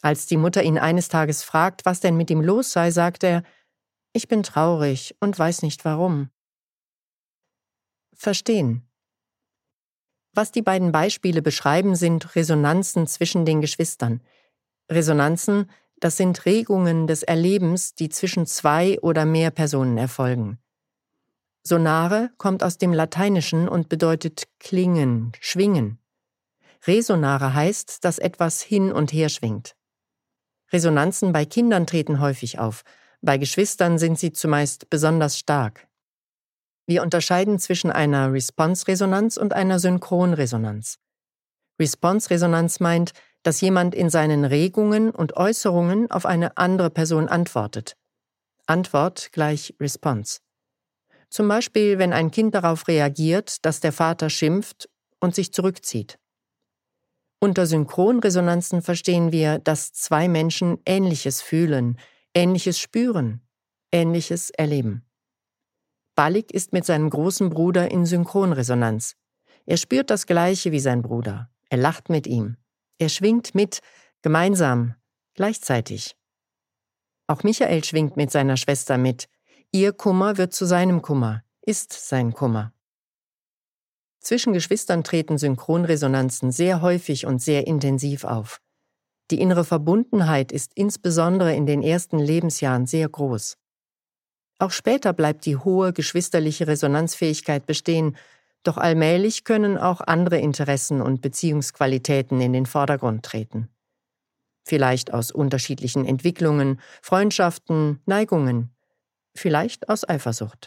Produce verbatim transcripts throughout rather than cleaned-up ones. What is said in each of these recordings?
Als die Mutter ihn eines Tages fragt, was denn mit ihm los sei, sagt er: »Ich bin traurig und weiß nicht warum.« Verstehen. Was die beiden Beispiele beschreiben, sind Resonanzen zwischen den Geschwistern. Resonanzen, das sind Regungen des Erlebens, die zwischen zwei oder mehr Personen erfolgen. Sonare kommt aus dem Lateinischen und bedeutet klingen, schwingen. Resonare heißt, dass etwas hin und her schwingt. Resonanzen bei Kindern treten häufig auf, bei Geschwistern sind sie zumeist besonders stark. Wir unterscheiden zwischen einer Response-Resonanz und einer Synchronresonanz. Response-Resonanz meint, dass jemand in seinen Regungen und Äußerungen auf eine andere Person antwortet. Antwort gleich Response. Zum Beispiel, wenn ein Kind darauf reagiert, dass der Vater schimpft und sich zurückzieht. Unter Synchronresonanzen verstehen wir, dass zwei Menschen Ähnliches fühlen, Ähnliches spüren, Ähnliches erleben. Balik ist mit seinem großen Bruder in Synchronresonanz. Er spürt das Gleiche wie sein Bruder. Er lacht mit ihm. Er schwingt mit, gemeinsam, gleichzeitig. Auch Michael schwingt mit seiner Schwester mit. Ihr Kummer wird zu seinem Kummer, ist sein Kummer. Zwischen Geschwistern treten Synchronresonanzen sehr häufig und sehr intensiv auf. Die innere Verbundenheit ist insbesondere in den ersten Lebensjahren sehr groß. Auch später bleibt die hohe geschwisterliche Resonanzfähigkeit bestehen, doch allmählich können auch andere Interessen und Beziehungsqualitäten in den Vordergrund treten. Vielleicht aus unterschiedlichen Entwicklungen, Freundschaften, Neigungen, vielleicht aus Eifersucht.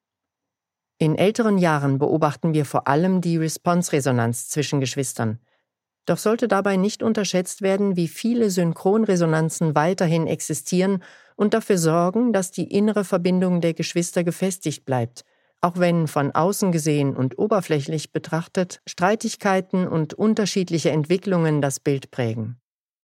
In älteren Jahren beobachten wir vor allem die Response-Resonanz zwischen Geschwistern. Doch sollte dabei nicht unterschätzt werden, wie viele Synchronresonanzen weiterhin existieren und dafür sorgen, dass die innere Verbindung der Geschwister gefestigt bleibt, auch wenn von außen gesehen und oberflächlich betrachtet Streitigkeiten und unterschiedliche Entwicklungen das Bild prägen.